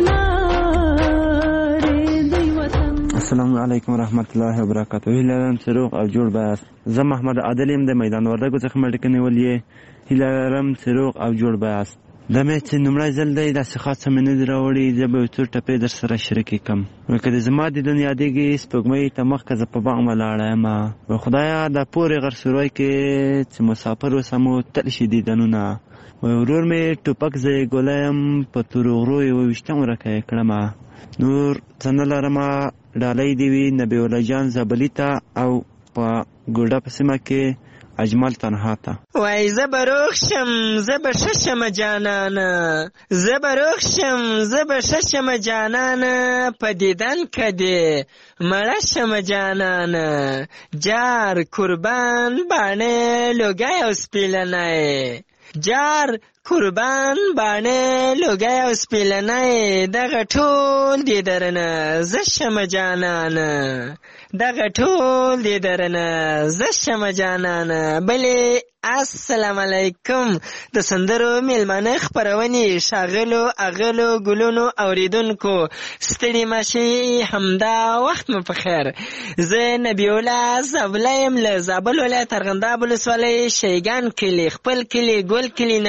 السلام علیکم ورحمت الله وبرکاته. هیله لرم چې روغ او جوړ بایاست. زه محمد عادل یم د میدان وردګو څخه ملګری نیولې. هیله لرم چې روغ او جوړ بایاست. دا مې چې لومړی ځل دی داسې خاصه مې نه دي راوړي، زه به یو څو ټپې در سره شریکې کړم. که د زما دیدن یادېږي سپوږمۍ ته مخکې زه په باغ ولاړه یم، خدایه دا پورې غر سوری کې چې مسافر اوسم تل شي دیدنونه. ورور مې ټوپک زه یې ګولی یم په تورو غرو یې اوویشتم ورکه یې کړمه. نور څه نه لرمه، ډالۍ دې وي نبي الله جان زابلي ته او په ګوډه په سیمه کې اجمل تنها ته.
وای زه به روغ شم زه به ښه شمه جانانه، زه به روغ شم زه به ښه شمه جانانه، په دیدن که دې مړه شمه جانانه. جار قربان باڼې لوګی او سپیلنی، جار قربان باڼې لوګی او سپیلنی، دغه ټول دې درنه زه شمه جانانه، دغه ټول دې درنه زه شمه جانانه. بلې السلام علیکم د سندرو میلمانه خپرونې ښاغلو اغلو ګلونو اوریدونکو، ستړي مشي همدا وخت مو په خیر. زه نبی الله زابله یم له زابل ولایت ارغنداب ولسوالۍ شیګان کلي، خپل کلي ګل کلي نه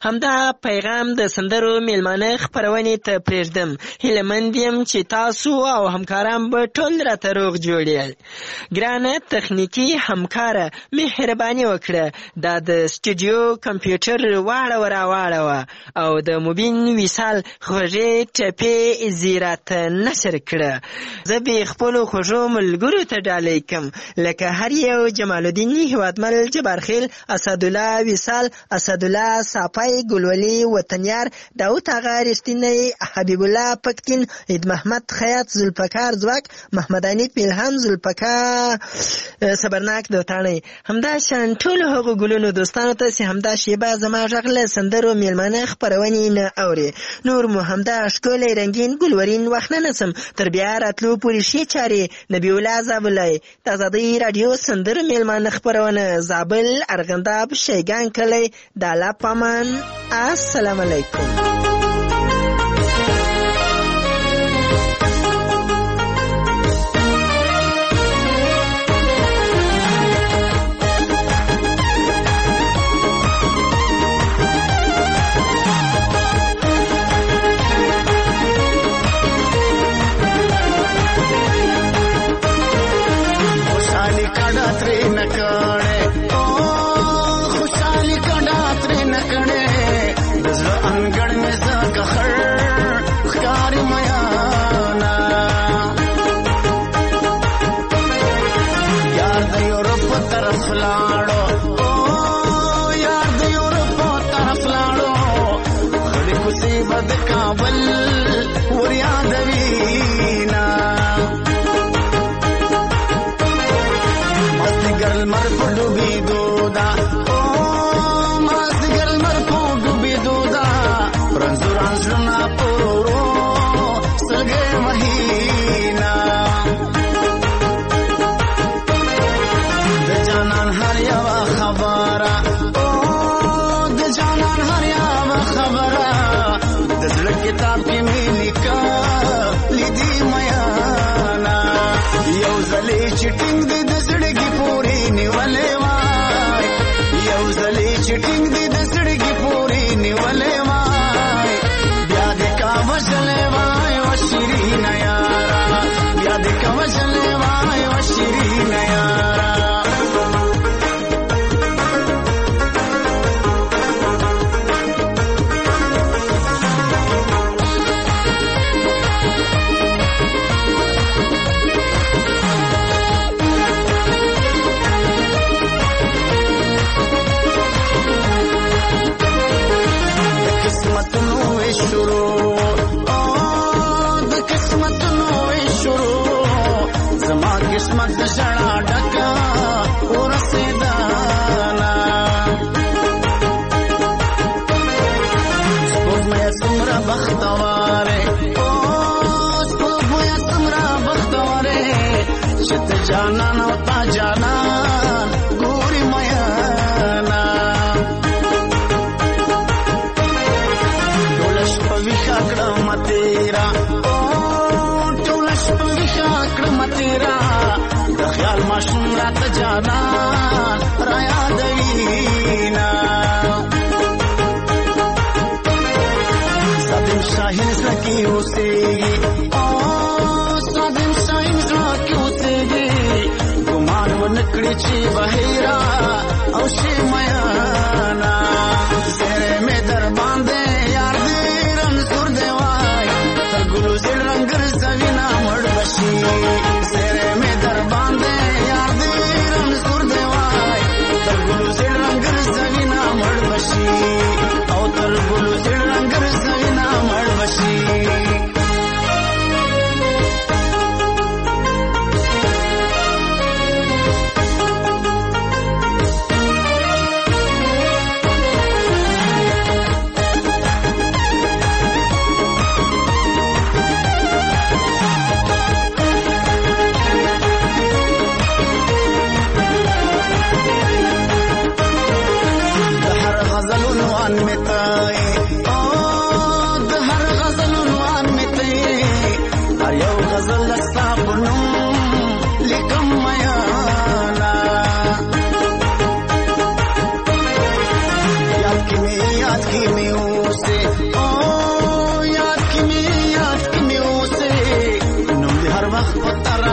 همدا پیغام د سندرو میلمانه خپرونې ته پرېږدم. هیله مند یم چې تاسو او همکاران به ټول راته روغ جوړ یې. ګرانه تخنیکي همکاره مهرباني وکړه دا د سټوډیو کمپیوټر واړه راواړوه او د مبین وصال خوږې ټپې زیرات نشر کړه. زه به خپلو خوږو ملګرو ته ډالۍ کم لکه هر یو جمال الدین هیوادمل جبارخیل اسدالله وصال اسدالله صافی ګلولي وطنیار داود آغا رښتینی حبیب الله پکتین عید محمد خیاط ذوالفقار ځواک محمد انیف الهام ذوالفقار صبرناک دوتاڼی همدا شان ټولو هغو ګلونو دوستانو ته چې همدا شیبه زما غږ له سندرو میلمانه خپرونې نه اوري. نور مو همدا ښکلی رنګین ګلورین وخت نه نسم تر بیا راتلو پورې ښې چارې. نبی الله زابلی د ازادۍ راډیو سندرو میلمانه خپرونه زابل ارغنداب شیګان کلی د الله په امان. السلام علیکم.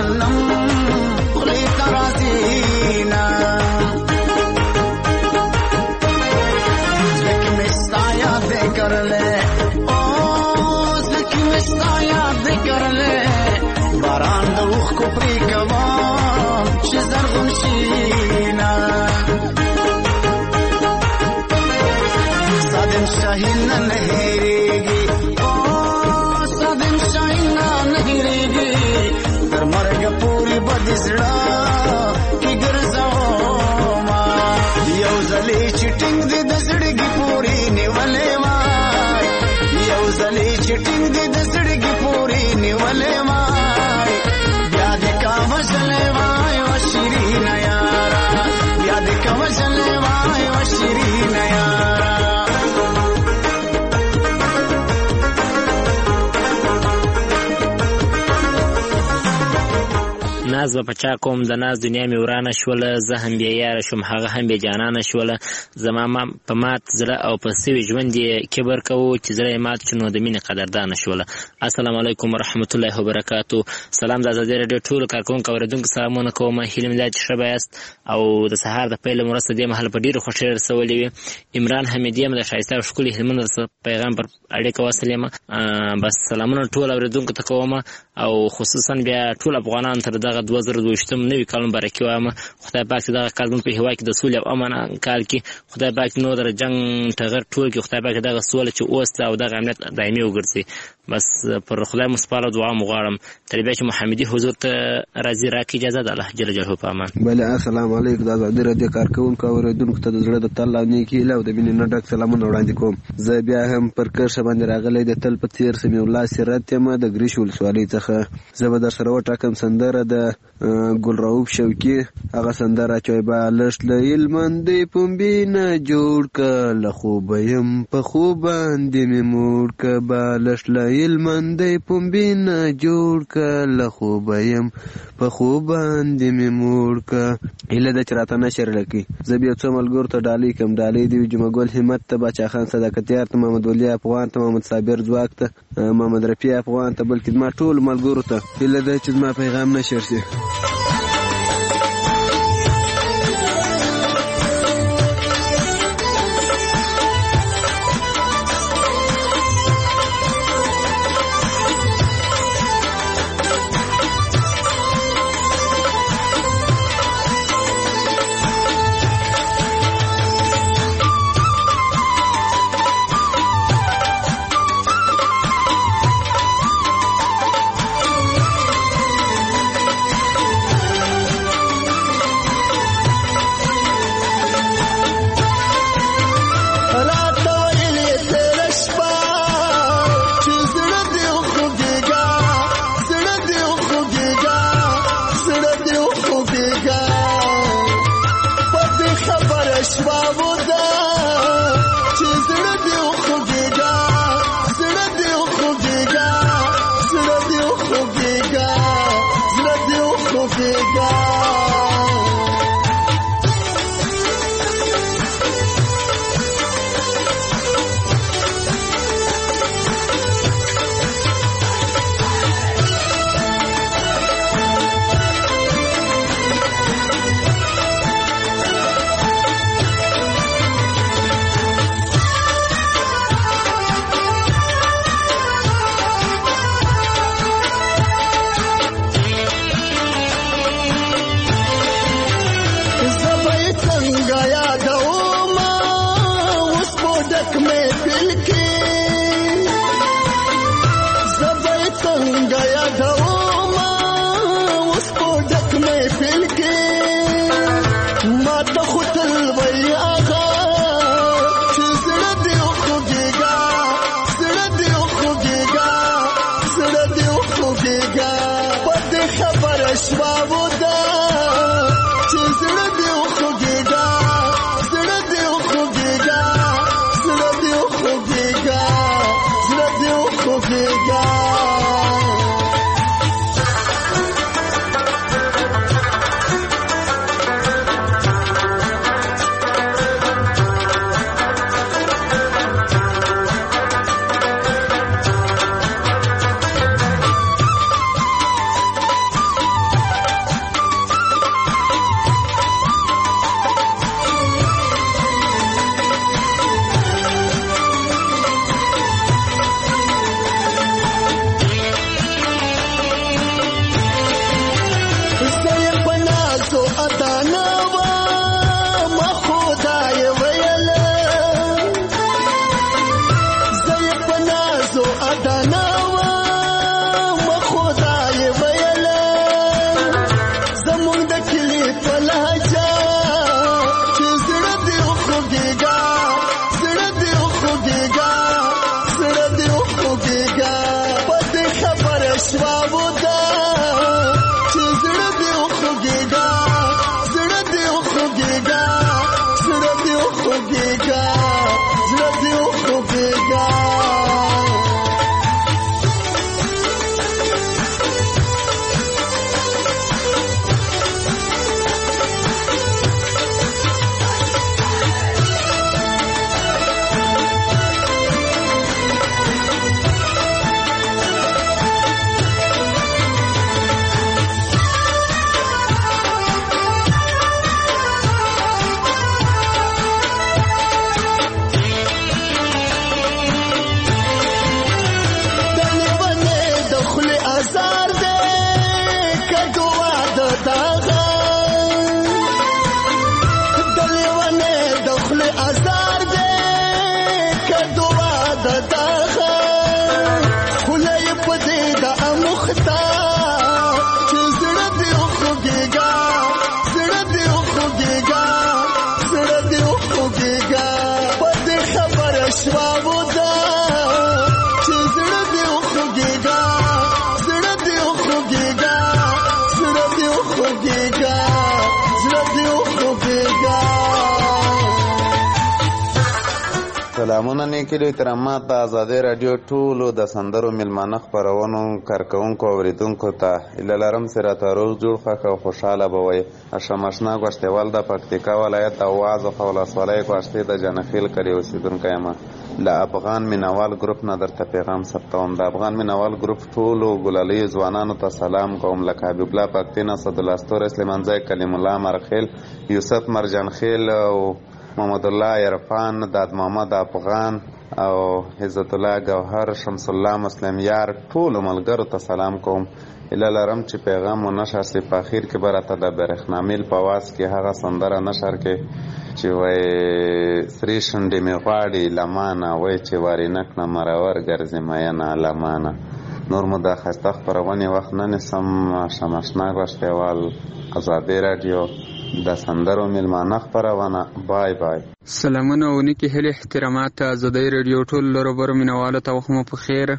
جهنم خلی ترازینا زکی مستا یاد کرلے او زکی مستا یاد کرلے باران دوخ کو پری کمان شزر غمشینا صادم شاہین نهیریگی او صادم شاہین نهیریگی در مرگ پوری بدزڑا کی گرزاو ما یو زلی چٹنگ دی دزڑگی پوری نیولے وای یو زلی چٹنگ دی دزڑگی پوری نیولے وای یاد کا وجلے وای و شیرین یارا یاد کا وجلے وای و شیرین یارا
ناز به پچا کوم د ناز دنیا می ورانه شوله زه هم بیا یاره شوم هغه هم بیا جانانه شوله زما په مات زړه او په سوي ژوند یې کبر کوو چې زړه یې مات شو نو د مینې قدردانه شوله. السلام علیکم ورحمت الله وبرکاتو. سلام د ازادي راډیو ټولو کارکوونکو اورېدونکو سلامونه کوم. هیله مې ده چې ښه به یاست او د سهار د پیل مرسته دې مهال په ډېرې خوښۍ رسولې وي. عمران حمیدي یم د ښایسته او ښکلي هلمند پیغام پر اړیکه وصل یم. بس سلامونه ټول اورېدونکو ته کوم او خصوصا بیا ټول افغانان تر دغه دوه زره دویشتم نوي کال مبارکي وایم. خدای پاک چې دغه کال زموږ په هېواد کې د سولې او امن کال کې خدای پاک نو در جنګ ټغر ټول کې خدای پاک دغه سوله چې اوس ده او دغه امنیت دایمي وګرځي. بس پر خدای مو سپاره دعا مو غواړم تر بیا چې محمدي حضور ته راځي راکړي اجازه ده. الله جل جلاله په امان.
بله السلام علیکم. د ازادي راډیو کارکوونکو او اورېدونکو ته د زړه د تل او نیکي هیله او د مینې نه ډک سلامونه وړاندې کوم. زه بیا هم پر کرښه باندې راغلی د تل په څېر سمیع الله سیرت یم د ګریش ولسوالۍ څخه. زه به در سره وټاکم سندره د ګل رؤوف شوقي هغه سندره چې بالښت له هلمندۍ پنبې نه جوړ که له خوبه یم په خوب باندې مې موړ که بالښت له هلمندۍ پنبې نه جوړ که له خوبه یم په خوب باندې مې موړ که. هیله ده چې راته نشر لکړي. زه بیا څو ملګرو ته ډالۍ کړم. ډالۍ دې وي جمعه ګل همت ته، باچا خان صداقتیار ته، محمد ولي افغان ته، محمد صابر ځواک ته، محمد رفیع افغان ته، بلکې زما ټولو ملګرو ته هیله ده چې زما پیغام نشر شي.
غږېږه زړه دې وخوږېږه.
سلامونه نیکي لوی ترامات د ازادۍ راډیو ټولو د سندرو میلمانه خپرونو کارکوونکو اوریدونکو ته هیله لرم چې راته روغ جوړ خوښ او خوشحاله به وئ. اشرف اشنا ګوشتیوال د پکتیکا ولایت د وازخ ولسوالۍ ګوشتې د جنخیل کلي اوسېدونکی یم. له افغان مینوال ګروپ نه درته پیغام ثبتوم. د افغان مینوال ګروپ ټولو ګلالیو ځوانانو ته سلام کوم، لکه حبیب الله پکتین، اسدالله ستوری، سلیمانزی، کلیم الله مرخیل، یوسف مرجانخیل او محمد الله عرفان، داد محمد افغان او عزت الله گوهر، شمس الله مسلم یار، ټولو ملګرو ته سلام کوم. هیله لرم چې پیغام مو نشر سي. په اخر کې به راته د برېښنامیل په واس کې هغه سندره نشر کې چې وایي سرې شونډې مې غواړي لمانه، وایي چې وارینک نه مرور ګرځي مینه لمانه. نور مو د ښایسته خپرونې وخت نه نیسم. شمشنا ګوشتیوال، ازادۍ راډیو، د سندرو میلمانه خپرونه. بای بای.
سلامونه او نیکې هیلې احترامات ازادۍ راډیو ټولو لروبرو مینوالو ته وخت مو په خیر.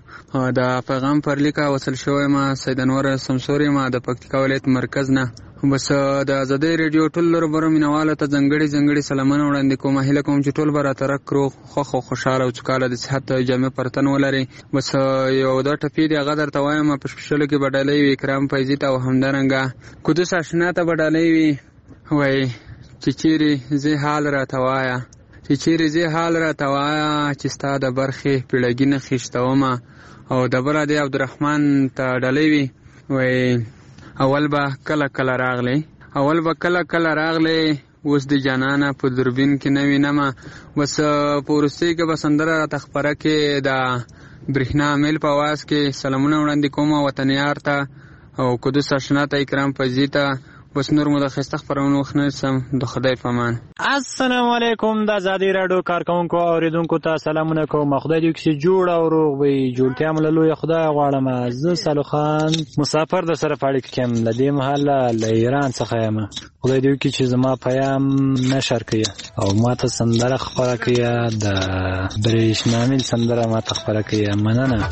د پیغام پر لیکه وصل شوی ما سید انور سمسور یم د پکتیکا ولایت مرکز نه. بس د ازادۍ راډیو ټولو لروبرو مینوالو ته ځانګړي ځانګړي سلامونه وړاندې کوم. هیله کوم چې ټول به راته رک روغ خوښ او خوشحاله او سوکاله د صحت جامع پر تن ولري. بس یو دا ټپې دی هغه درته وایم. په شپېلو کې به ډالۍ وي اکرام فیضي ته او همدارنګه قدوس اشنا ته به ډالۍ وي. وایي چې چیرې زه حال راته وایه، چې چیرې زه حال راته وایه، چې ستا د برخې پیړګي نه خیشتومه. او د بله دی عبدالرحمن ته ډالۍ وي. وایي اول به کله کله راغلی، اول به کله کله راغلی، اوس د جانانه په دوربین کې نه وینمه. بس په وروستۍ کې به سندره راته خپره کې د برېښنا میل په اواز کې سلامونه وړاندې کوم وطنیار ته او قدوس اشنا ته، اکرام فیضي ته. بس نور مو د ښایسته خپرونو وخت نه نیسم. د خدای په امان.
السلام علیکم. د ازادۍ راډیو کارکوونکو او اوریدونکو ته سلامونه کوم. خدای دې وکړي چې جوړ او روغ وي. جوړتیا مو له لویه خدای غواړم. زه سالو خان مسافر در سره په اړیکه کې یم. له دې مهاله له ایران څخه یم. خدای دې وکړي چې زما پیام نشر کړي او ما ته سندره خپره کړي. د برېښنامیل سندره ما ته خپره کړي. مننه.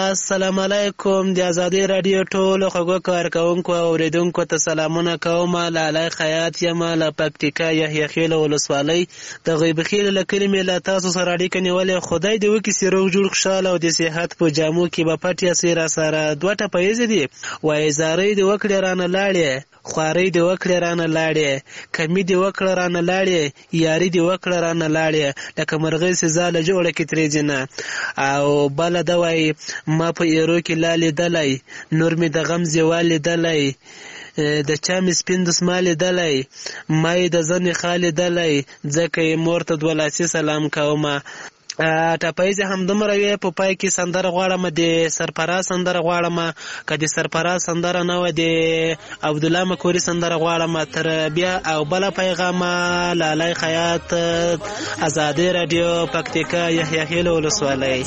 السلام علیکم. د ازادي رادیو ټولو خوږو کارکوونکو او اوریدونکو ته سلامونه کوم. لالی خیاط یم له پکتیکا یحیی خیل ولسوالۍ د غیب خیل له کلي مې له تاسو سره اړیکه نیولې. خدای دې وکړي چې روغ جوړ خوشحاله او د صحت په جامو کې به پټ یاستئ. را سره دوه ټپیزې دي، وایي زارۍ دې وکړې رانه لاړې، خوارۍ دې وکړې رانه لاړې، کمي دې وکړه رانه لاړې، یاري دې وکړه رانه لاړې، لکه مرغۍ چې ځاله جوړه کې ترې ځینه. او بله ده وایي ما په ایرو کې لا لیدلی، نور مې د غم زیوال لیدلی، د چا مې سپین دسمال لیدلی، ما یې د زنې خال لیدلی، ځکه یې مور ته دوه لاسي سلام کومه. ټپیزې همدومره وې. په پای کې سندره غواړم، د سرفراز سندره غواړم. که د سرفراز سندره نه وه، د عبدالله مکوري سندره غواړم. تر بیا او بله پیغامه لالی خیاط، ازادي رادیو، پکتیکا یحیی خیل ولسوالۍ.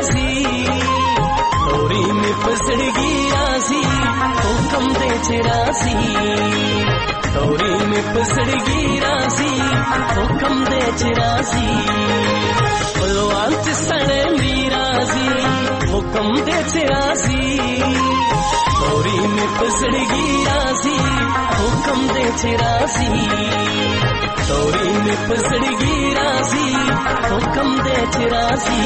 توری میں پسڑگی راضی حکم دے چراسی، توری میں پسڑگی راضی حکم دے چراسی، بلوان چسڑے می راضی حکم دے چراسی، توری میں پسڑگی راضی حکم دے چراسی، توری میں پسڑگی راضی حکم دے چراسی.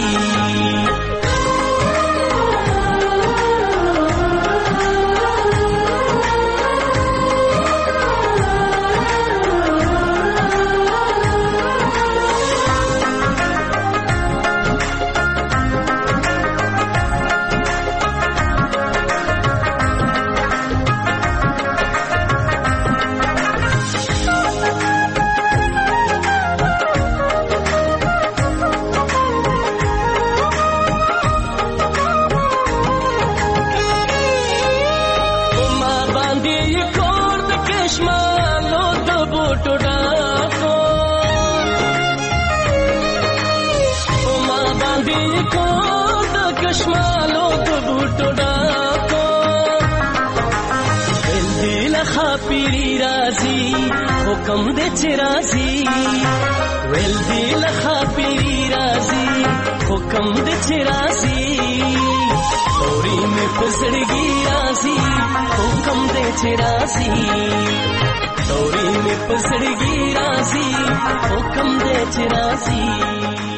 حکم دے چراسی ویل دی لخا پیری رازی حکم دے چراسی، توری میں پسڑگی رازی حکم دے چراسی، توری میں پسڑگی رازی حکم دے چراسی.